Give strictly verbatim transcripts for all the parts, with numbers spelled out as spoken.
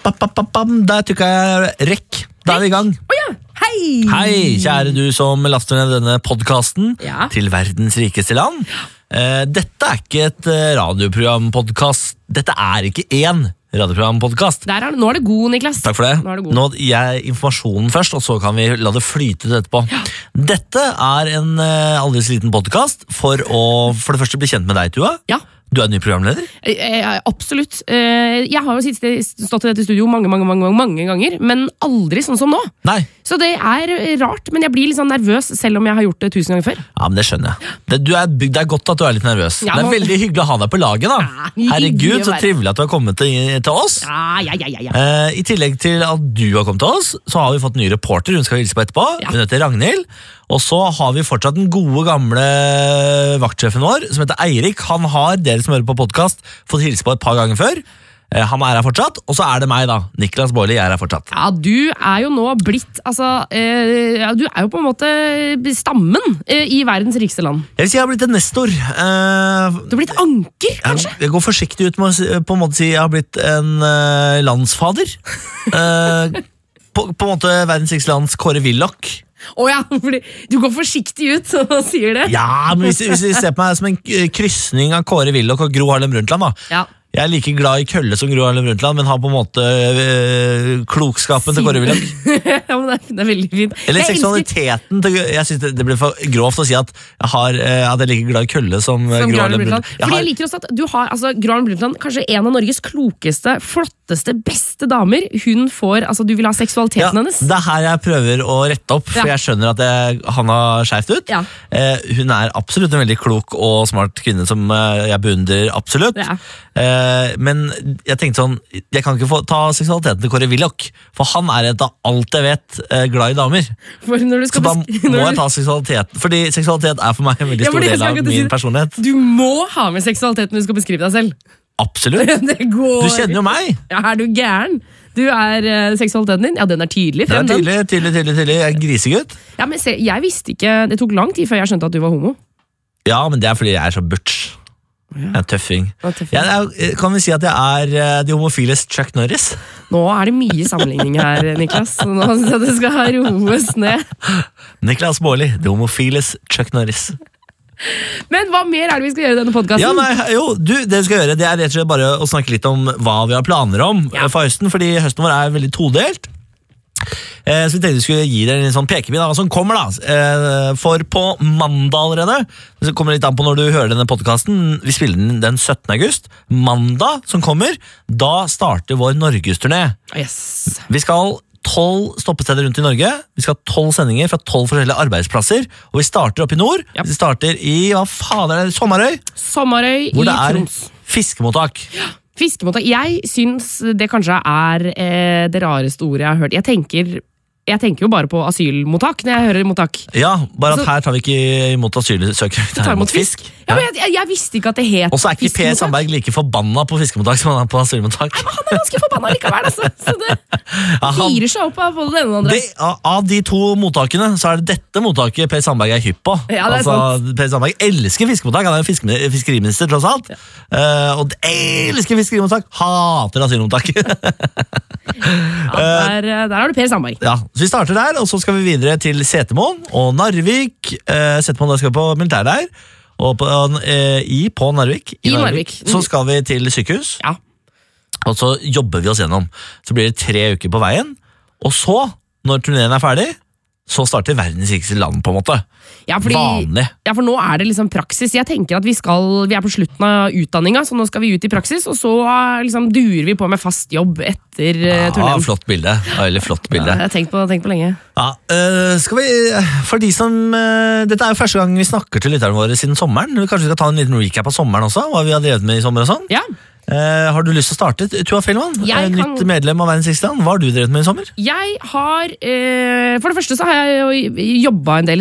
Der trykket jeg rekk. Da er vi i gang. Oh, ja. Hei! Hei, kjære du som laster ned denne podcasten ja. Til verdens rikeste land. eh, Dette er ikke et radioprogram-podcast. Dette er ikke en radioprogram-podcast. Der er, Nå er det god, Niklas. Takk for det. Nå er det god. Nå gir jeg informasjonen først, og så kan vi la det flyte ut etterpå. Ja. Dette er en uh, aldri så liten podcast for å for det første bli kjent med deg, Tua. Ja. Du er ny programleder? Eh, absolutt. Eh, jeg har jo sittet, stått i dette studio mange, mange, mange, mange ganger, men aldri sånn som nå. Nei. Så det er rart, men jeg blir litt sånn nervøs selv om jeg har gjort det tusen ganger før. Ja, men det skjønner jeg. Det, du er, det er godt at du er litt nervøs. Ja, det er man... veldig hyggelig å ha deg på laget, da. Ja, Herregud, så trivelig at du har kommet til, til oss. Ja, ja, ja, ja, ja. Eh, I tillegg til at du har kommet til oss, så har vi fått ny reporter. Hun skal hilse på etterpå. Ja. Hun heter Ragnhild. Og så har vi fortsatt den gode gamle vaktsjefen vår, som heter Eirik. Han har, dere som hører på podcast, fått hilse på et par ganger før. Eh, han er her fortsatt. Og så er det meg, da. Niklas Baarli, jeg er her fortsatt. Ja, du er jo nå blitt, altså, eh, ja, du er jo på en måte stammen eh, i verdens rikeste land. Jeg vil si jeg har blitt en nestor. Eh, Du har blitt anker, kanskje? Jeg, jeg går forsiktig ut med å si- på en måte si jeg har blitt en eh, landsfader. Eh, på, på en måte verdens rikeste lands Kåre Willoch. Åja, fordi du går forsiktig ut og sier det. Ja, men hvis, hvis vi ser på meg som en k- krysning av Kåre Willoch og Gro Harlem Brundtland, da. Ja. Jeg er like glad i kølle som Gro Harlem Brundtland, men har på en måte øh, klokskapen til Kåre Willoch. Ja, men det er, det er veldig fint. Eller Jeg seksualiteten til, jeg synes det, det blir for grovt å si at jeg, har, øh, at jeg er like glad i kølle som, øh, Som Gro Gro Harlem Harlem Brundtland. Brundtland. Jeg Fordi har, jeg liker også at du har altså, Gro Harlem Brundtland, kanskje en av Norges klokeste, flotteste, beste damer. Hun får, altså Du vil ha seksualiteten ja, hennes. det er her jeg prøver å rette opp, for Ja. jeg skjønner at jeg, han har skjevt ut. Ja. Eh, hun er absolutt en veldig klok og smart kvinne som eh, jeg beundrer absolutt. Ja. Eh, men jeg tenkte sånn, jeg kan ikke få ta seksualiteten til Kåre Willoch, for han er etter alt jeg vet eh, glad i damer. For når du Så skal da besk- må når jeg du- ta seksualiteten, fordi seksualitet er for meg en veldig Ja, stor fordi jeg del skal av akkurat min si- personlighet. Du må ha med seksualiteten når du skal beskrive deg selv. Absolutt. Det går. Du kjenner jo meg. Ja, er du gæren? Du er uh, seksualiteten din. Ja, den er tydelig. Det er frem, den. tydelig, tydelig, tydelig, tydelig. Jeg er grisegutt. Ja, men se, jeg visste ikke, det tok lang tid før jeg skjønte at du var homo. Ja, men det er fordi jeg er så butch. Ja. Jeg er tøffing. Ja, tøffing. Jeg er, kan vi si at jeg er eh, de homofiles Chuck Norris? Nå er det mye sammenligning her, Niklas. Så nå synes jeg det skal roes ned. Niklas Baarli, de homofiles Chuck Norris. Men hva mer er det vi skal gjøre i denne podcasten? Ja, nei, jo, du, det vi skal gjøre, det er rett og slett bare å snakke litt om hva vi har planer om Ja. for høsten, fordi høsten vår er veldig todelt. Eh, så vi tenkte vi skulle gi dere en sånn pekepinn av hva som kommer da. Eh, for på mandag allerede, det kommer litt an på når du hører denne podcasten, vi spiller den den syttende august, mandag som kommer, da starter vår Norgesturné. Yes. Vi skal tolv stoppesteder rundt i Norge. Vi skal ha tolv sendinger fra tolv forskjellige arbeidsplasser. Og vi starter opp i nord. Ja. Vi starter i hva fader er det, Sommerøy, Sommerøy hvor i det er Troms. fiskemottak. Fiskemottak. Jeg syns det kanskje er eh, det rareste ordet jeg har hørt. Jeg tenker, jeg tenker jo bare på asylmottak når jeg hører mottak. Ja, bare at Så- her tar vi ikke imot asylsøkere, vi Du tar imot fisk. Ja, men jeg, jeg, jeg visste ikke at det het Og så er ikke Per fiskemottak. Sandberg like forbanna på fiskemottak som han er på asylmottak. Han er ganske forbanna likevel, altså. Så det Ja, han- firer seg opp av både det ene og det andre. Det, av- av de to mottakene så er det dette mottaket Per Sandberg er hypp på. Ja, det er altså, Per Sandberg elsker fiskemottak. Han er jo fiske, fiskeriminister, tross alt. Eh, og elsker fiskerimottak, hater asylmottak. Ja, der, der har du Per Sandberg. Ja, så vi starter der, og så skal vi videre til Setermoen og Narvik. Eh, Setermoen, da skal vi på militærleir. Og på, eh, i, på Narvik, i I Narvik, Narvik. så skal vi til sykehus. Ja. Og så jobber vi oss gjennom. Så blir det tre uker på veien. Og så, når turneen er ferdig, så starter verdens rikeste land, på en måte. Ja, fordi, Vanlig. ja, for nå er det liksom praksis. Jeg tenker at vi, skal, vi er på slutten av utdanninga, så nå skal vi ut i praksis, og så liksom durer vi på med fast jobb etter uh, Ja, turneen. flott bilde. Ja, Veldig flott Ja, bilde. jeg har tenkt på, tenkt på lenge. Ja, øh, skal vi, for de som, øh, Dette er jo første gang vi snakker til lytterne våre siden sommeren. Kanskje vi skal ta en liten recap av sommeren også, hva vi har drevet med i sommer og sånn. Ja, Eh, har du lyst til å starte, Tua Fellmann? Jeg Eh, kan- Nytt medlem av Verdens rikeste land. Hva har du drevet med i sommer? jeg har eh, For det første så har jeg jo jobba en del i sommer.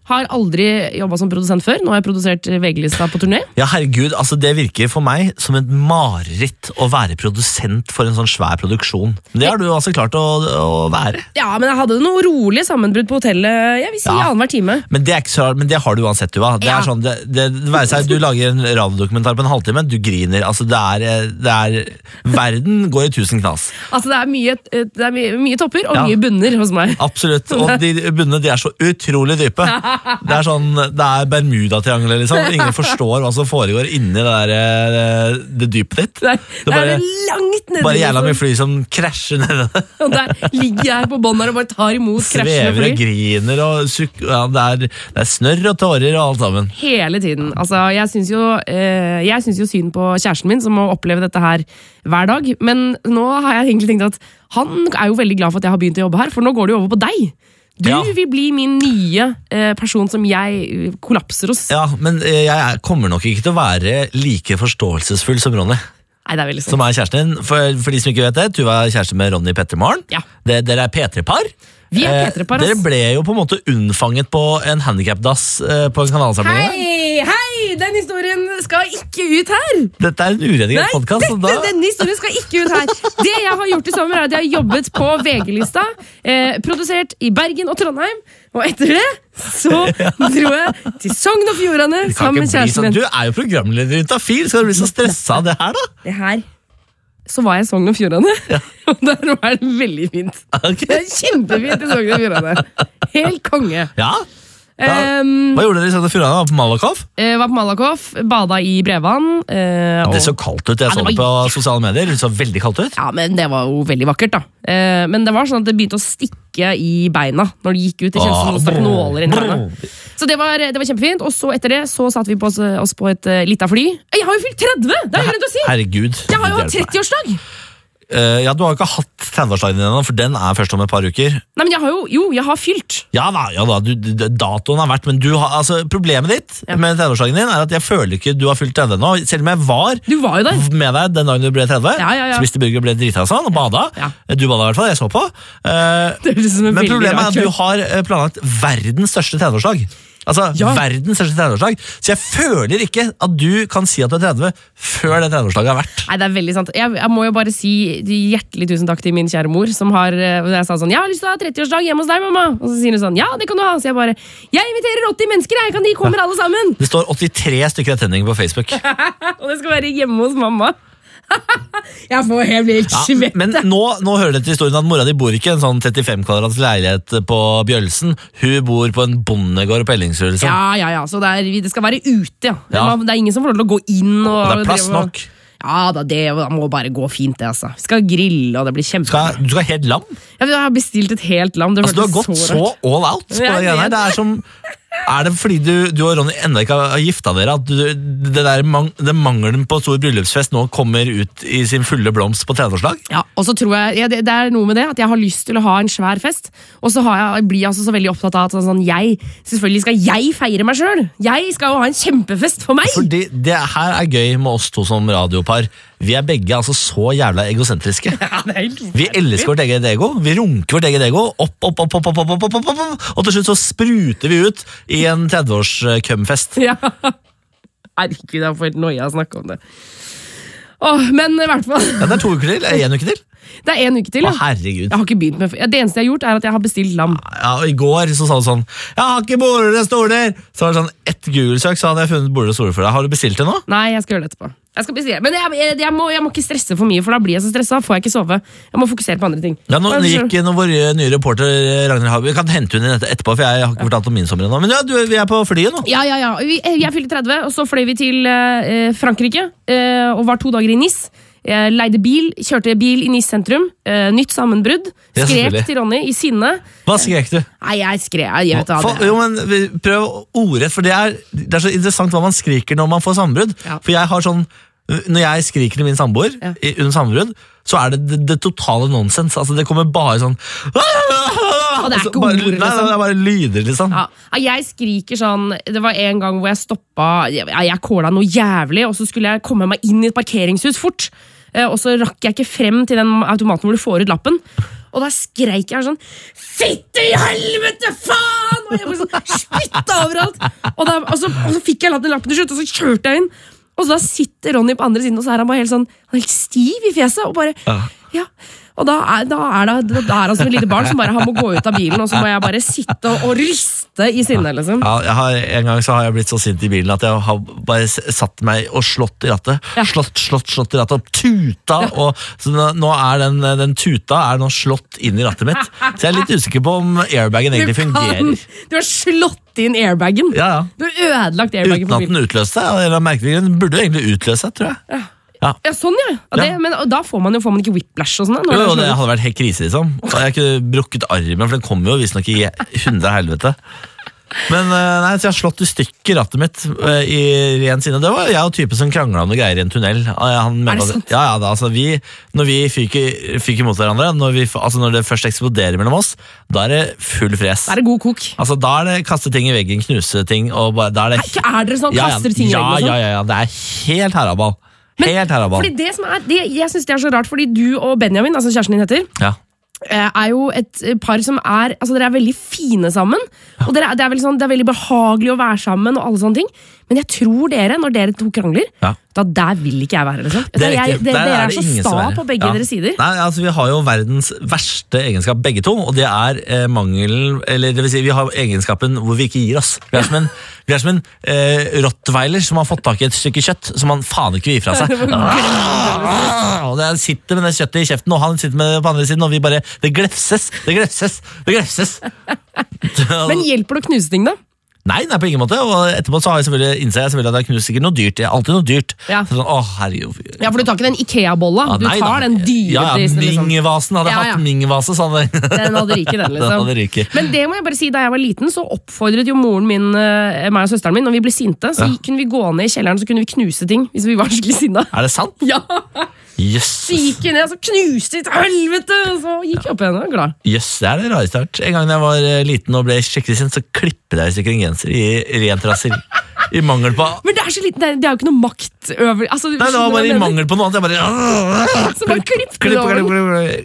Har aldri jobbet som produsent før. Nå har jeg produsert V G-lista på turné. Ja, herregud, altså det virker for meg som et mareritt å være produsent for en sånn svær produksjon. Det har du altså klart å, å være. Ja, men jeg hadde noe rolig sammenbrudd på hotellet, jeg vil si ja. Annenhver time. Men det er ikke så rart, men det har du uansett, Tuva. Det ja. er sånn, det, det, det være seg, du lager en radiodokumentar på en halvtime, du griner. Altså det er, det er verden går i tusen knas. Altså det er mye, det er mye, mye topper og ja. mye bunner hos meg. Absolutt, og de bunnene de er så utrolig dype. Det er sånn, det er Bermuda-triangelet, liksom. Ingen forstår hva som foregår inni det, der, det dypet ditt. Det er, det er bare, langt nede. Bare jævla mye fly som krasjer nede. Og der ligger jeg på bånd der og bare tar imot krasjende fly. Svever og griner, og ja, det, er, det er snørr og tårer og alt sammen. Hele tiden. Altså, jeg synes jo, eh, jeg synes jo synd på kjæresten min, som må oppleve dette her hver dag. Men nå har jeg egentlig tenkt at han er jo veldig glad for at jeg har begynt å jobbe her, for nå går det jo over på deg. Du ja. Vil bli min nye eh, person som jeg kollapser hos. Ja, men eh, jeg kommer nok ikke til å være like forståelsesfull som Ronny. Nei, det er veldig sant. Som er kjæresten din. For, for de som ikke vet det, du var kjæreste med Ronny Pettermaren. Ja. Det, dere er P tre-par. Vi er P tre-par, eh, Dere ble jo på en måte unnfanget på en handicapdass eh, på en kanalsamling. Hei, hei! Den historien skal ikke ut her! Dette er en uredigert podcast. Nei, dette, da... denne historien skal ikke ut her. Det jeg har gjort i sommer er at jeg har jobbet på V G-lista, eh, produsert i Bergen og Trondheim, og etter det så dro jeg til Sogn og Fjordane sammen med kjæresten min. Du er jo programleder i Tafil, skal du bli så stresset av det her da? Det her så var jeg i Sogn og Fjordane, ja. Og der var det veldig fint. Okay. Det er kjempefint i Sogn og Fjordane. Helt konge. Ja? Da, um, hva gjorde dere i Sogn og Fjordane? Var på Malakoff? Uh, var på Malakoff, bada i Brevann. Uh, det så kaldt ut, jeg ja, så det på sosiale medier. Det så veldig kaldt ut. Ja, men det var jo veldig vakkert da. Uh, men det var sånn at det begynte å stikke i beina når det gikk ut. Det kjentes som noen stakk nåler inn i beina. Så det var, det var kjempefint. Og så etter det så satt vi på oss, oss på et uh, lite fly. Jeg har jo fylt tretti! Det er glemt å si! Herregud. Jeg har jo hatt tretti-årsdag! Uh, ja, du har jo ikke hatt trettiårsdagen din ennå, for den er først om et par uker. Nei, men jeg har jo, jo, jeg har fylt. Ja da, ja da, du, datoen har vært, men du har, altså, problemet ditt ja. Med trettiårsdagen din er at jeg føler ikke du har fylt tretti ennå, selv om jeg var du var jo der. Med deg den dagen du ble tretti, ja, ja, ja. spiste burger og ble drita sånn, og bada. Ja. Du bada i hvert fall, jeg så på. Uh, men problemet er at du har planlagt verdens største trettiårsdag. Altså, ja. Verdens største trettiårsdag. Så jeg føler ikke at du kan si at du er tretti før det trettiårsdagen har vært. Nei, det er veldig sant. Jeg, jeg må jo bare si hjertelig tusen takk til min kjære mor, som har, jeg sa sånn, jeg har lyst til å ha trettiårsdag hjemme hos deg, mamma. Og så sier hun sånn, ja, det kan du ha. Så jeg bare, jeg inviterer åtti mennesker, jeg kan de kommer ja. Alle sammen. Det står åttitre stykker attending på Facebook. Og det skal være hjemme hos mamma. Jeg får helt vilt svett. Ja, men nå, nå hører dere til historien at mora di bor ikke i en sånn trettifem kvadrats leilighet på Bjølsen. Hun bor på en bondegård på Ellingsrud. Liksom. Ja, ja, ja, så det, er, det skal være ute, ja. Ja. Det er ingen som får lov til å gå inn. Og, og det er plass nok. Ja, da, det må bare gå fint, det, altså. Vi skal grille, og det blir kjempe. Skal, du skal ha helt lam? Ja, jeg har bestilt et helt lam. Det altså, du har gått så, så all out på det greiene her. Det er som... Er det fordi du, du og Ronny enda ikke har gifta dere at du, det der mang, den mangelen på stor bryllupsfest nå kommer ut i sin fulle blomst på trettiårsdag? Ja, og så tror jeg, ja, det, det er noe med det at jeg har lyst til å ha en svær fest, og så har jeg, blir jeg altså så veldig opptatt av at sånn, jeg, selvfølgelig skal jeg feire meg selv. Jeg skal jo ha en kjempefest for meg. Fordi det her er gøy med oss to som radiopar. Vi er begge altså så jævla egosentriske. Ja, det er helt vi elsker vårt eget ego. Vi runker vårt eget ego opp, opp, opp, opp, opp, opp, opp, opp, opp. Og til slutt så spruter vi ut i en trettiårs-kømfest. Ja. Herregud, jeg får helt noia å snakke om det. Åh, men i hvert fall. Ja, det er to uker til. Er det en uke til? Det er en uke til, ja. Å, herregud. Jeg har ikke begynt med Det eneste jeg har gjort er at jeg har bestilt lam. Ja, og I går så sa du sånn, jeg har ikke bordet og stoler. Så var det sånn, ett Google-søk, så hadde jeg funnet bordet og stoler for deg. Har du bestilt det nå? Nei, jeg skal gjøre det etterpå. Jeg skal bestille. Men jeg, jeg, jeg, må, jeg må ikke stresse for mye, for da blir jeg så stresset. Får jeg ikke sove. Jeg må fokusere på andre ting. Ja, nå gikk nå vår nye reporter Ragnar Haug. Vi kan hente hun inn etterpå, for jeg har ikke fortalt om min sommer ennå. Men ja, du, vi er på flyet nå. Ja, ja, ja. Vi, jeg fylte tretti, og så fløy vi til eh, Frankrike, eh, og var to dager i Nice. Jeg leide bil, kjørte bil i Nice sentrum. Uh, nytt sammenbrudd. Skrek til Ronny i sinne. Hva skrek du? Nei, jeg skrek jeg vet for, jo, men Prøv ordrett, for det er, det er så interessant hva man skriker når man får sammenbrudd. Ja. For jeg har sånn, når jeg skriker til min samboer ja. under sammenbrudd, så er det, det det totale nonsens. Altså, det kommer bare sånn og det er ikke bare, ord, liksom. Nei, det er bare lyder, liksom. Ja. Jeg skriker sånn. Det var en gang hvor jeg stoppa. Jeg, jeg kåla noe jævlig, og så skulle jeg komme meg inn i et parkeringshus fort. Og så rakk jeg ikke frem til den automaten hvor du får ut lappen. Og da skreik jeg sånn Fitte i helvete, faen! Og jeg bare sånn spytta overalt. Og, da, og, så, og så fikk jeg latt den lappen til slutt, og så kjørte jeg inn. Og så da sitter Ronny på andre siden, og så er han bare helt sånn han er helt stiv i fjeset. Og bare, ja, ja. Og da er, da, er det, da er han som et lite barn som bare han må gå ut av bilen, og så må jeg bare sitte og, og riste i sinne. Liksom. Ja, jeg har, en gang så har jeg blitt så sint i bilen at jeg har bare satt meg og slått i rattet. Ja. Slått, slått, slått i rattet og tuta. Ja. Og, så nå, nå er den, den tuta er nå slått inn i rattet mitt. Så jeg er litt usikker på om airbagen egentlig du kan, fungerer. Du har slått inn airbagen. Ja, ja. Du har ødelagt airbagen. Uten at den utløste. Eller merkelig, den burde egentlig utløse, tror jeg. Ja. Ja. ja, sånn ja. ja, det, ja. Men da får man jo får man ikke whiplash og sånn. Jo, jo, det hadde vært helt krise liksom. Og jeg kunne brukket armen, for den kommer jo visstnok i hundre helvete. Men nei, så jeg har slått i stykker rattet mitt i ren sinne. Det var jeg og typen som kranglet om det greier i en tunnel. Han er det sant? Ja, ja, da, altså, vi, når vi fyker, fyker mot hverandre, når, vi, altså, når det først eksploderer mellom oss, da er det full fres. Da er det god kok. Altså, da er det kaste ting i veggen, knuse ting. Og bare, da er, det, er, er dere sånn, ja, kaster ting i ja, veggen og sånn? Ja, ja, ja, det er helt heraball. Men, helt heraball. Fordi det som er, det, jeg synes det er så rart, fordi du og Benjamin, altså kjæresten din heter, ja. er jo et par som er, altså dere er veldig fine sammen, ja. Og dere, det, er veldig sånn, det er veldig behagelig å være sammen og alle sånne ting, men jeg tror dere, når dere to krangler, ja. Da der vil ikke jeg være, liksom. Det er jeg, det, dere er, er så sta på begge ja. deres sider. Nei, altså vi har jo verdens verste egenskap begge to, og det er eh, mangelen, eller det vil si, vi har egenskapen hvor vi ikke gir oss. Vi er som en, vi er som en eh, rottweiler som har fått tak i et stykke kjøtt, som han faen ikke vil gi fra seg. Og det sitter med det kjøttet i kjeften, og han sitter med det på andre siden, og vi bare, det glefses, det glefses, det glefses. Men hjelper det å knuse ting da? Nei, nei, på ingen måte, og etterpå så har jeg selvfølgelig innsett jeg selvfølgelig at jeg knust sikkert noe dyrt. Det er alltid noe dyrt. Ja. Så sånn, åh, herregud. Ja, for du tar ikke den Ikea-bolla, ja, du tar da. Den dyre. Ja, ja, Ming-vasen, hadde jeg ja, ja. hatt Ming-vase, så hadde den hadde ryket, den liksom. Den hadde ryket. Men det må jeg bare si, da jeg var liten, så oppfordret jo moren min, meg og søsteren min, når vi ble sinte, så ja. Kunne vi gå ned i kjelleren, så kunne vi knuse ting, hvis vi var skikkelig sinna. Er det sant? Ja! Yes. Så gikk jeg ned, så knuste jeg til helvete, og så gikk jeg opp igjen og glad. Jøss, yes, det er det rareste jeg har hørt. En gang da jeg var liten og ble skikkelig sint, så klippet jeg i stykker en genser i rent raseri. I mangel på... Men det er så liten, det er, det er jo ikke noe makt over... Altså, nei, det var bare i mangel på noe annet. Jeg bare... Så bare klipp, klipp, klipp,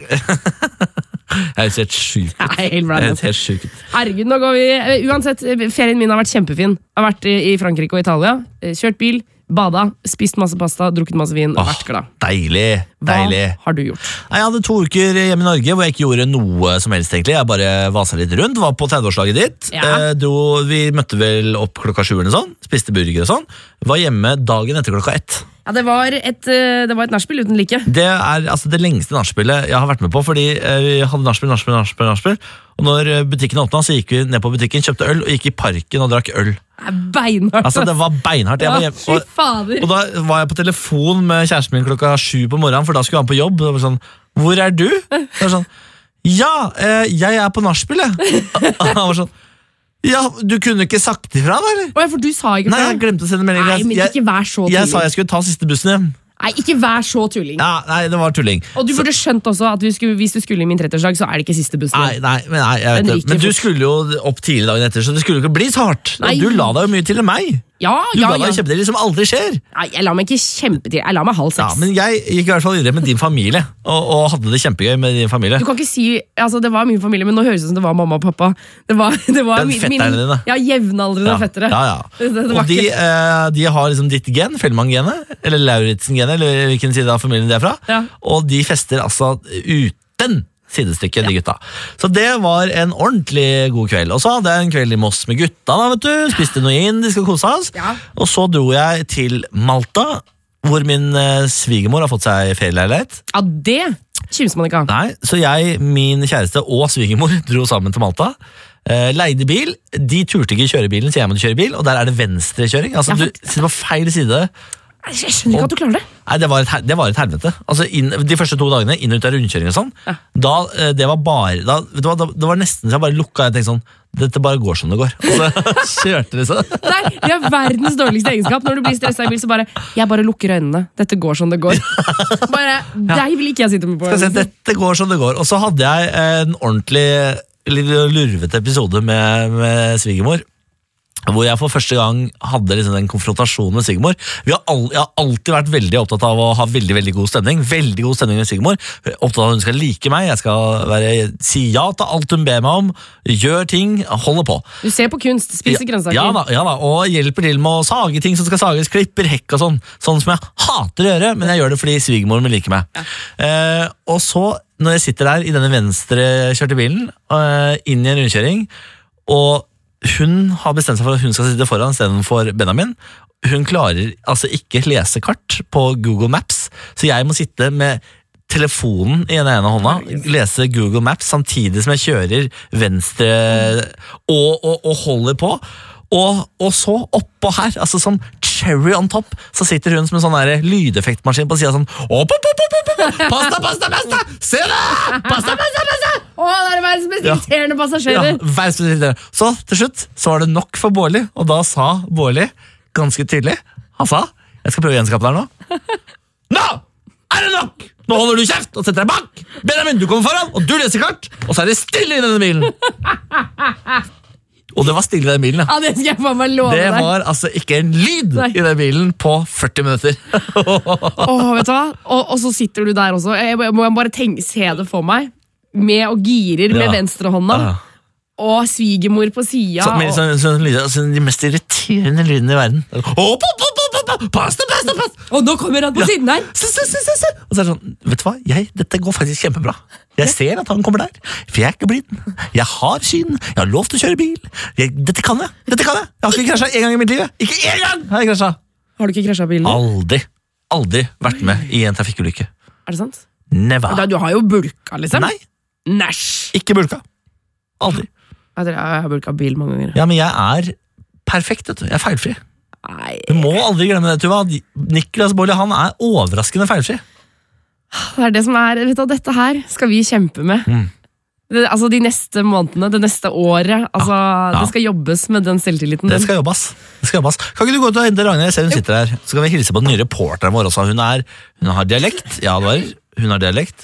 klipp. Jeg er helt syk. Jeg er helt syk. Herregud, nå går vi... Uansett, ferien min har vært kjempefin. Jeg har vært i Frankrike og Italia, kjørt bil, bada, spist masse pasta, drukket masse vin, og vært glad. Deilig, deilig. Hva har du gjort? Jeg hadde to uker hjemme i Norge hvor jeg ikke gjorde noe som helst egentlig. Jeg bare vasa litt rundt, var på tredveårslaget ditt. Ja. Eh, dro, vi møtte vel opp klokka sju eller sånn, spiste burger og sånn. Var hjemme dagen etter klokka ett. Ja, det var et, det var et nachspiel uten like. Det er altså det lengste nachspielet jeg har vært med på, fordi vi hadde nachspiel, nachspiel, nachspiel, nachspiel. Og når butikken åpna, så gikk vi ned på butikken, kjøpte øl, og gikk i parken og drakk øl. Det er beinhardt. Altså, det var beinhardt. Jeg var hjemme, ja, fy fader. Og, og da var jeg på telefon med kjæresten min klokka sju på morgenen, for da skulle han på jobb. Det var sånn, hvor er du? Det var sånn, ja, jeg er på nachspiel, jeg. Han var sånn, ja, du kunne ikke sagt ifra da, eller? Å, for du sa ikke fra. Nei, jeg glemte å sende melding. Nei, men ikke vær så tulling. Jeg sa jeg skulle ta siste bussen hjem. Nei, ikke vær så tulling. Ja, nei, det var tulling. Og du burde skjønt også at skulle, hvis du skulle i min trettiårsdag, så er det ikke siste bussen. Nei, nei, men, nei, jeg vet det. Men du skulle jo opp tidlig dagen etter, så det skulle jo ikke bli så hardt. Nei. Du la deg jo mye til enn meg. Ja, du ja, la deg ja. kjempetidlig, som aldri skjer. Nei, jeg la meg ikke kjempetidlig. Jeg la meg halv seks. Ja, men jeg gikk i hvert fall videre med din familie, og, og hadde det kjempegøy med din familie. Du kan ikke si, altså det var min familie, men nå høres det ut som det var mamma og pappa. Det var, det var Den min, fetterne dine. Ja, jevnaldrende ja. fettere. Ja, ja. Det, det og de, eh, de har liksom ditt gen, Fellmann-genet, eller Lauritzen-genet, eller hvilken side av familien de er fra. Ja. Og de fester altså uten sidestykke, de gutta. Så det var en ordentlig god kveld. Og så hadde jeg en kveld i Moss med gutta, da, vet du. Spiste noe inn, de skal kose oss. Ja. Og så dro jeg til Malta, hvor min eh, svigermor har fått seg ferieleilighet. Ja, det kimser man ikke av. Nei, så jeg, min kjæreste og svigermor dro sammen til Malta. Eh, leide bil. De turte ikke kjøre bilen, så jeg måtte kjøre bil, og der er det venstrekjøring. Altså, ja, du sitter på feil side. Jeg skjønner ikke at du klarer det. Nei, det var et, det var et helvete. Altså, inn, de første to dagene, inn og ut av rundkjøring og sånn, ja. da, det var bare, da, vet du hva, da, det var nesten så jeg bare lukka, jeg tenkte sånn, dette bare går som det går. Og så kjørte det så. Nei, det er verdens dårligste egenskap. Når du blir stresset i bil, så bare, jeg bare lukker øynene. Dette går som det går. Bare, deg vil ikke jeg sitte med på. Skal se, dette går som det går. Og så hadde jeg en ordentlig, litt lurvete episode med, med svigermor. hvor jeg for første gang hadde liksom den konfrontasjonen med Sigmor. Vi har all, jeg har alltid vært veldig opptatt av å ha veldig veldig god stemning. Veldig god stemning med Sigmor. Opptatt av at hun skal like meg. Jeg skal være, si ja til alt hun ber meg om. Gjør ting, holder på. Du ser på kunst, spiser grønnsaker. Ja da, ja da, og hjelper til med å sage ting som skal sages, klipper hekk og sånn. Sånn som jeg hater å gjøre, men jeg gjør det fordi svigermor vil like meg. Ja. Eh, og så, når jeg sitter der i denne venstrekjørte bilen, eh, inn i en rundkjøring, og hun har bestemt seg for at hun skal sitte foran stedet for Benjamin. Hun klarer altså ikke lese kart på Google Maps, så jeg må sitte med telefonen i den ene hånda, lese Google Maps samtidig som jeg kjører venstre og, og, og holder på. Og, og så oppå her, altså som cherry on top, så sitter hun som en sånn der lydeffektmaskin på siden sånn opp, opp, opp, opp, opp, pasta, pasta, pasta, se det! Pasta, pasta, pasta! Åh, det er verdens mest irriterende ja. passasjerer. Ja, verdens mest irriterende. Så til slutt, så var det nok for Bårli, og da sa Bårli ganske tydelig, han sa, jeg skal prøve å gjenskape der nå. Nå er det nok! Nå holder du kjeft og setter deg bak! Benjamin, du kommer foran, og du leser kart, og så er det stille i denne bilen. Og det var stille i den bilen. Ja, det skal jeg faen meg love Det deg. var altså ikke en lyd Nei. i den bilen på førti minutter. Åh, vet du hva? Og, og så sitter du der også. Jeg må jeg bare tenke, se det for meg. Med og girer med Ja. venstrehånda. Ja. Og svigermor på siden. Så, men, og... så, så, så, så, de mest irriterende lydene i verden. Opp, opp, opp, opp, opp, pasta, pasta, pasta. Og nå kommer han på Ja. siden her. Se, se, se, se, se. Og så er det sånn, vet du hva? Jeg, dette går faktisk kjempebra. Jeg ser at han kommer der, for jeg er ikke blind. Jeg har syn, jeg har lov til å kjøre bil. Jeg, dette kan jeg, dette kan jeg. Jeg har ikke krasjet en gang i mitt liv. Ikke en gang har jeg krasjet. Har du ikke krasjet bilen? Aldri, aldri vært med i en trafikkulykke. Er det sant? Never. Da, du har jo bulka, liksom. Nei, Næsj. ikke bulka. Aldri. Jeg tror jeg har bulka bil mange ganger. Ja, men jeg er perfekt, vet du. Jeg er feilfri. Nei. Du må aldri glemme det, Tuva. Niklas Bårli, han er overraskende feilfri. Det er det som er, vet du, dette her skal vi kjempe med. Mm. Det, altså de neste månedene, det neste året. Altså, ja. Det skal jobbes med den selvtilliten. Det skal jobbes. Det skal jobbes. Kan ikke du gå ut og hente Ragnhild? Jeg ser hun sitter her. Så kan vi hilse på den nye reporteren vår også. Hun, er, hun har dialekt. Ja, det var. Hun har dialekt.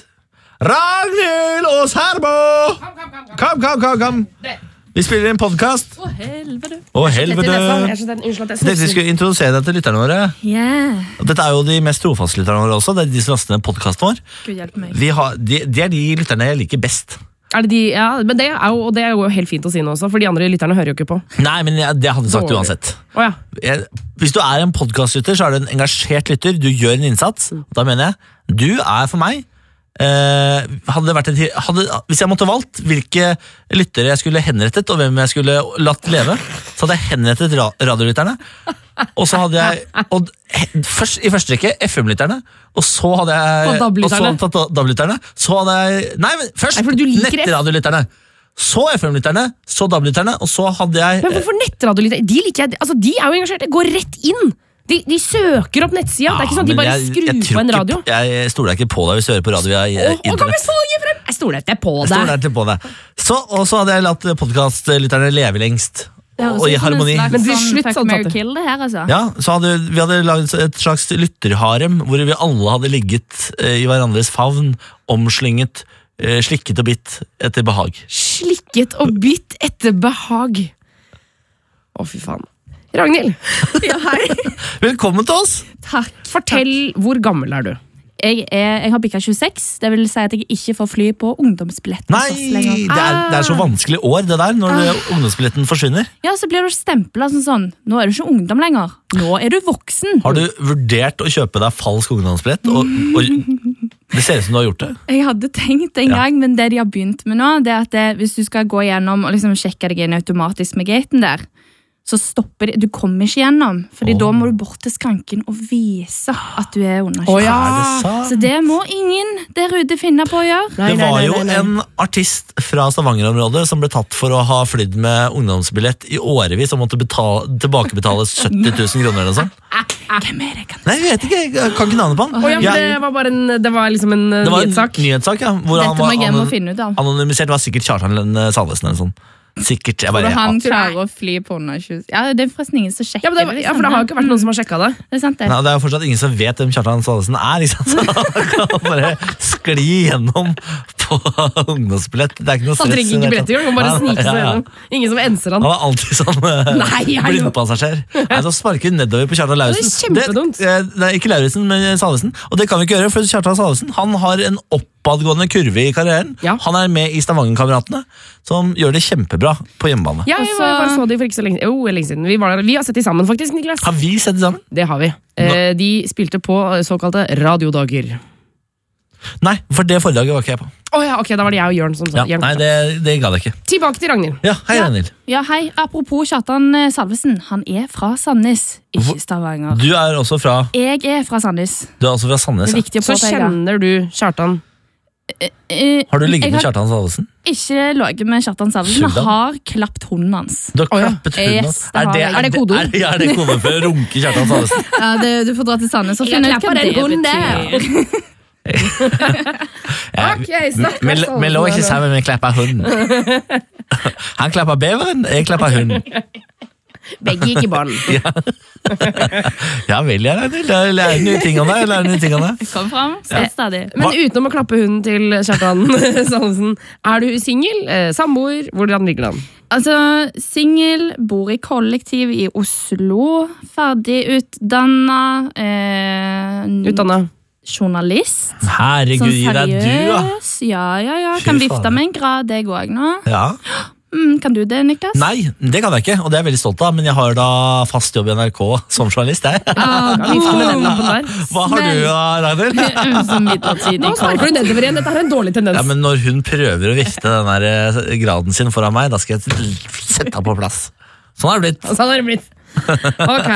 Ragnhild og Serbo! Kom, kom, kom, kom. Vi spiller en podcast. Å, helvete. Å, helvete. Jeg skjønner, unnskyld at jeg Dette snusser. skulle introdusere deg til lytterne våre. Yeah. Dette er jo de mest trofaste lytterne våre også. Det er de som laster ned podcasten vår. Gud hjelpe meg. Vi har, de, de er de lytterne jeg liker best. Er det de, ja, men det er, jo, og det er jo helt fint å si nå også, for de andre lytterne hører jo ikke på. Nei, men jeg, det hadde jeg sagt Dårlig. uansett. Å ja. Jeg, hvis du er en podcastlytter, så er du en engasjert lytter. Du gjør en innsats. Da mener jeg, du er for meg eh, hadde det vært en, hadde, Hvis jeg måtte valgt hvilke lyttere jeg skulle henrettet, og hvem jeg skulle latt leve, så hadde jeg henrettet ra radiolytterne. Og så hadde jeg og, he, først, I første rekke F M-lytterne, og så hadde jeg Og DAB-lytterne. og så D A B-lytterne. Så hadde jeg Nei, men først Nei, fordi du liker F- nettradiolytterne. Så F M-lytterne, så D A B-lytterne, og så hadde jeg Men hvorfor nettradiolytter? De liker jeg, altså de er jo engasjerte, går rett inn. De, de søker opp nettsida, det er ikke sånn at de men bare jeg- skrur jeg på tror en ikke- radio. Jeg stoler ikke på deg hvis du hører på radio via Åh, og kan vi internett. få det frem? Jeg stoler ikke på Jeg stoler deg. ikke på deg. Så, og så hadde jeg latt podcastlytterne leve lengst. Og i harmoni. Men til sånn slutt fuck, sånn marry, satt det. kill det her, altså. Ja, så hadde vi hadde laget et slags lytterharem, hvor vi alle hadde ligget eh, i hverandres favn, omslynget, eh, slikket og bitt etter behag. Slikket og bitt etter behag. Å, fy faen. Ragnhild, Ja, hei. Velkommen til oss! Takk. fortell hvor gammel er du? Jeg, er, jeg har bikka tjueseks, det vil si at jeg ikke får fly på ungdomsbilletten. Nei, hos oss lenger. det er, det er så vanskelig år det der, når det, ungdomsbilletten forsvinner. Ja, så blir du stempla sånn sånn. Nå er du ikke ungdom lenger. Nå er du voksen. Har du vurdert å kjøpe deg falsk ungdomsbillett? Og, og det ser ut som du har gjort det. Jeg hadde tenkt en Ja. gang, men det de har begynt med nå, det er at det, hvis du skal gå gjennom og liksom sjekke deg inn automatisk med gaten der, så stopper det. Du kommer ikke gjennom, fordi Åh. da må du bort til skranken og vise at du er under Å, tjue. ja. Er det sant? Så det må ingen der ute finne på å gjøre. Nei, Det nei, var nei, jo nei, nei. en artist fra Stavanger-området som ble tatt for å ha flydd med ungdomsbillett i årevis og måtte betale, tilbakebetale sytti tusen kroner eller noe sånt. Hvem er det? Kan du Nei, jeg vet ikke, jeg kan ikke navnet på han. Å ja, for Jeg- det var bare en, det var liksom en uh, det var en nyhetssak. nyhetssak, ja. Hvor han Dette må var jeg hjem og anon- finne ut av. anonymisert, var sikkert Kjartan Salvesen eller sånn. Sikkert, jeg Tror bare du han ja. klarer å fly på under tjue? Ja, det er forresten ingen som sjekker Ja, men det, var- ja, for det har jo ikke vært noen som har sjekka det. Det er sant det. Nei, det er jo fortsatt ingen som vet hvem Kjartan Salvesen er, ikke sant? Så han kan bare skli gjennom få ungdomsbillett. Det er ikke noe stress. Han trenger ikke billett engang, han bare Ja, sniker seg ja, ja. gjennom. Ingen som enser han. Han er alltid sånn eh, Nei, hallo. blindpassasjer. Nei, så sparker vi nedover på Kjartan Lauritzen. Det er kjempedumt. Det, eh, det er ikke Lauritzen, men Salvesen. Og det kan vi ikke gjøre, for Kjartan Salvesen han har en oppadgående kurve i karrieren. Ja. Han er med i Stavanger-kameratene, som gjør det kjempebra på hjemmebane. Ja, jeg var, bare så de for ikke så lenge, jo, lenge siden. Vi, var, vi har sett de sammen, faktisk, Niklas. Har vi sett det sammen? Det har vi. Eh, de spilte på såkalte radiodager. Nei, for det foredraget var ikke jeg på. Å ja, ok, da var det jeg og Jørn som sa. Ja, Jørn. nei, det, det ga det ikke. Tilbake til Ragnhild. Ja, hei, Ja. Ragnhild. Ja, hei. Apropos Kjartan eh, Salvesen. Han er fra Sandnes, Hvor- ikke Stavanger. Du er også fra, Jeg er fra Sandnes. du er også fra Sandnes. Det er Ja. viktig å Så påpeke. kjenner du Kjartan. Eh, Har du ligget jeg med har Kjartan Salvesen? ikke ligget med Kjartan Salvesen, men Skjønner. har klapt hunden hans. Du har Å, ja. klappet hunden. Yes, det har jeg. Er det kodeord? Er, ja, er det kode for å runke Kjartan Salvesen? Ja, det, Du får dra til Sandnes og Jeg finne ut klapper hva det den hunden betyr. Ja, Ok, snakk vi, med vi lå ikke Salvesen. sammen, vi klappa hunden. Han klappa beveren, jeg klappa hunden. Begge gikk i banen. Ja vel, jeg lærer, lærer nye ting om deg. jeg Lærer nye ting om deg. Kom fram, se stadig. Men utenom å klappe hunden til Kjartan Salvesen, er du singel, eh, samboer, hvordan ligger det an? Altså, singel, bor i kollektiv i Oslo, ferdig utdanna, eh, Utdanna. journalist. Herregud, Sånn gi deg du, da. seriøs. Ja, ja, ja. Fy Kan vifte faen. med en grad, jeg òg nå. Ja. Mm, kan du det, Niklas? Nei, det kan jeg ikke, og det er jeg veldig stolt av, men jeg har da fast jobb i N R K som journalist. Jeg. Ah, Vifte med den lappen der. Hva har du da, Ragnhild? Som midlertidig Nå sparker du nedover igjen, dette er en dårlig tendens. Ja, men når hun prøver å vifte den der eh, graden sin foran meg, da skal jeg sette henne på plass. Sånn har det blitt. Sånn har det blitt. Ok.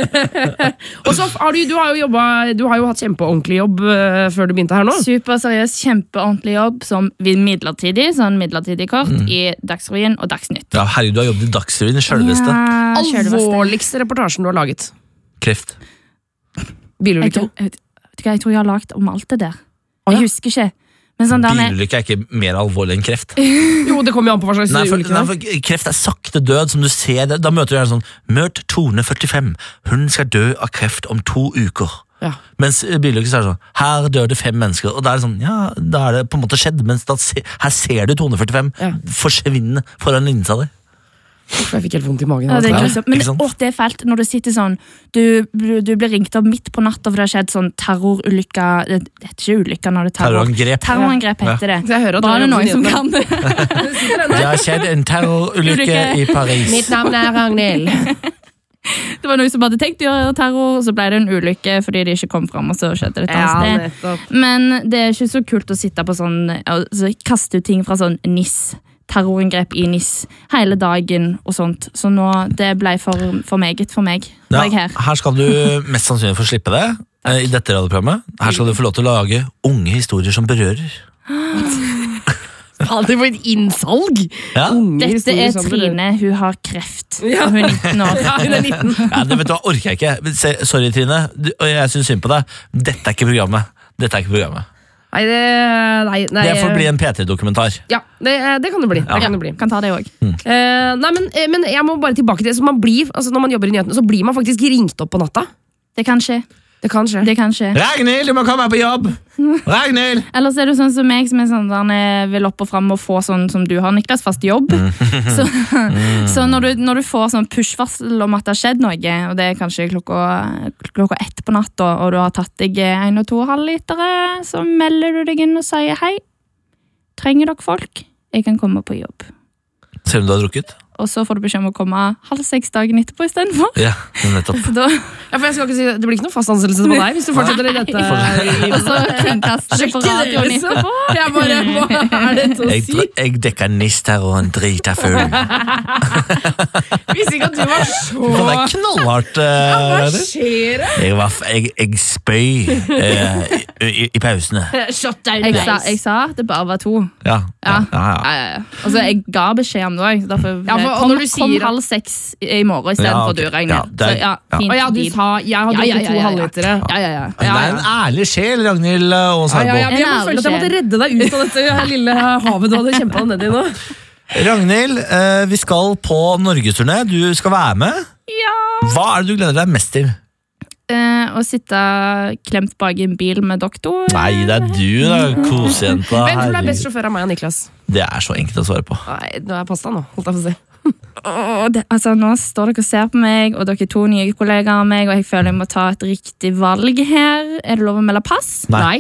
Og så har du, du har jo jobbet, du har jo hatt kjempeordentlig jobb eh, før du begynte her nå. Superseriøs, kjempeordentlig jobb som vil midlertidig, sånn midlertidig kort, Mm. i Dagsrevyen og Dagsnytt. Ja, herregud, du har jobbet i Dagsrevyen, sjølveste. Ja, sjølveste. Alvorligste reportasjen du har laget. Kreft. Jeg Bilulykke. tror, jeg, vet du hva, jeg tror jeg har lagt om alt det der. Å, ja. Jeg husker ikke. Men sånn der med, Bilulykke er ikke mer alvorlig enn kreft. Jo, det kommer jo an på hva slags Nei for, ulykke nei, det er. for kreft er sakte død, som du ser det. Da møter du gjerne sånn Møt Tone førtifem. Hun skal dø av kreft om to uker. Ja. Mens i bilulykke så er det sånn Her dør det fem mennesker. Og da er det sånn, ja, da er det på en måte skjedd. Mens da se, her ser du Tone førtifem Ja. forsvinne foran linsa di. Uff, jeg fikk helt vondt i magen. ja, det er altså. grusomt. Men ikke sant? åh, det er fælt når du sitter sånn du, du, du blir ringt opp midt på natta for det har skjedd sånn terrorulykke. Det det heter ikke ulykke når det er terror. Terrorangrep. Terrorangrep heter det. Så jeg hører at du Bare har det er noen jobbet i som nyhetene. kan det. Det har skjedd en terrorulykke Ulykke. i Paris. Mitt navn er Ragnhild. Det var noen som hadde tenkt å gjøre terror, og så ble det en ulykke fordi de ikke kom fram, og så skjedde det et Ja, annet sted. nettopp. Men det er ikke så kult å sitte på sånn altså, kaste ut ting fra sånn N I S. Terrorangrep i N I S hele dagen og sånt. Så nå, det ble for, for meget for meg. Nå Ja, er jeg her. her skal du mest sannsynlig få slippe det eh, i dette radioprogrammet. Her skal du få lov til å lage unge historier som berører. Faen, det var et innsalg! Ja, Unge Dette historier er som berører. Trine. Hun har kreft. Ja. Og hun er nitten år. Ja, hun er nitten. ja det vet du hva, orker jeg ikke. Men Se, sorry, Trine. Du, og jeg syns synd på deg. Dette er ikke programmet. Dette er ikke programmet. Nei, det, nei, nei, Det får bli en P tre-dokumentar. Ja, det, det kan det bli. Det Ja. kan det bli. Kan ta det òg. Eh, nei, men, eh, men jeg må bare tilbake til det. Så man blir, altså Når man jobber i nyhetene, så blir man faktisk ringt opp på natta. Det kan skje. Det kan skje. Det kan skje. Ragnhild, du må komme på jobb! Ragnhild! Ellers er du sånn som meg, som er sånn der jeg vil opp og fram og få sånn som du har, Niklas, fast jobb. Så, så når, du, når du får sånn push-varsel om at det har skjedd noe, og det er kanskje klokka, klokka ett på natta, og du har tatt deg en og to halvlitere, så melder du deg inn og sier hei. Trenger dere folk? Jeg kan komme på jobb. Ser du du har drukket? Og så får du beskjed om å komme halv seks dagen etterpå i stedet for. Ja, nettopp. Så da, Ja, for jeg skal ikke si, Det blir ikke noe fast ansettelse på deg hvis du fortsetter i dette. og så kringkaster det på radioen etterpå. Jeg bare, Hva er dette å Jeg, si? dr- jeg dekker nist-terroren drita full. Visste ikke at du var så Det er knallhardt. eh, Hva Ragnhild. skjer da? Jeg, var, f- jeg, jeg spøy eh, i, i, i pausene. Shut down Jeg sa, face. jeg sa at det bare var to. Ja, ja, ja, ja. Ja, ja, ja. Altså, jeg ga beskjed om det òg. Derfor Ja, for- og kom, når du kom sier at- halv seks i morgen istedenfor Ja, ok. du, Ragnhild. Ja, det er- Så, ja, ja. fint Å ja, du deal. sa jeg har Ja, drukket ja, ja, to ja, ja. halvlitere. Ja, ja, ja. Men det er en ærlig sjel, Ragnhild Aas Ja, ja, ja, Herbo. men jeg En må føle at jeg måtte ærlig redde deg ut av dette lille havet du hadde kjempet deg ned i nå. Ragnhild, eh, vi skal på norgesturné. Du skal være med. Ja. Hva er det du gleder deg mest til? eh, å sitte klemt bak i en bil med doktor. Nei, det er du da, kosejenta. Hvem tror du er Herregud. best sjåfør av meg og Niklas? Det er så enkelt å svare på. Nei, nå er jeg pasta nå, holdt jeg på å si. Åh, det, altså, nå står dere og ser på meg, og dere er to nye kollegaer av meg, og jeg føler jeg må ta et riktig valg her. Er det lov å melde pass? Nei.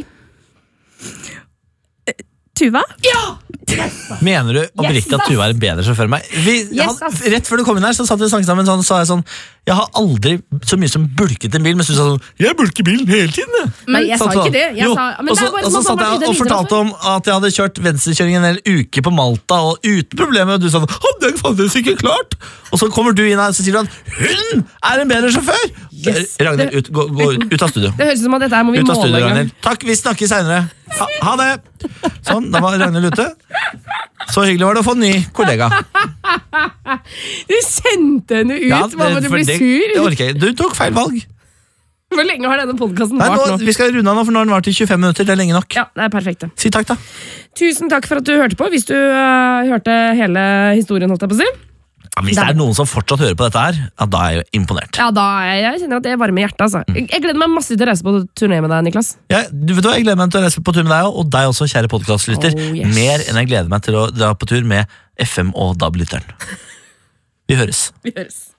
Tuva? Mener du oppriktig at Tuva er en bedre sjåfør enn meg? Vi, Yes, han, ass. rett før du kom inn her, så satt vi og snakket sammen, sånn, sa jeg sånn, jeg har aldri så mye som bulket en bil, mens du sa sånn, jeg bulker bilen hele tiden. jeg. Nei, jeg sa Satt ikke det. Jeg Jo, sa, men og det så, er bare, og så man satt må bare jeg vite og videre, fortalte om at jeg hadde kjørt venstrekjøring en hel uke på Malta, og uten problemer, og du sa sånn, hadde jeg faktisk ikke klart? Og så kommer du inn her, og så sier du at hun er en bedre sjåfør. Yes. Ragnhild, ut, gå, gå ut, ut av studio. Det høres ut som at dette her må vi Ut av måle studio, en gang. Ragnhild. Takk, vi snakkes senere. Ha, ha det. Sånn, da var Ragnhild ute. Så hyggelig var det å få en ny kollega. Du sendte henne ut, Ja, hva må du for bli det- sur? det orker jeg ikke. Du tok feil valg. Hvor lenge har denne podcasten Nei, vart nå, nå? vi skal runde av nå, for nå har den vart i tjuefem minutter. Det er lenge nok. Ja, det er perfekt det. Si takk, da. Tusen takk for at du hørte på, hvis du øh, hørte hele historien, holdt jeg på å si. Ja, hvis det er noen som fortsatt hører på dette her, ja, da er jeg jo imponert. Ja, da er jeg kjenner at det varmer hjertet, altså. Jeg, jeg gleder meg masse til å reise på turné med deg, Niklas. Ja, du vet hva, Jeg gleder meg til å reise på tur med deg også, og deg også, kjære podcastlytter. Oh, yes. Mer enn jeg gleder meg til å dra på tur med F M og D A B-lytteren. Vi høres. Vi høres.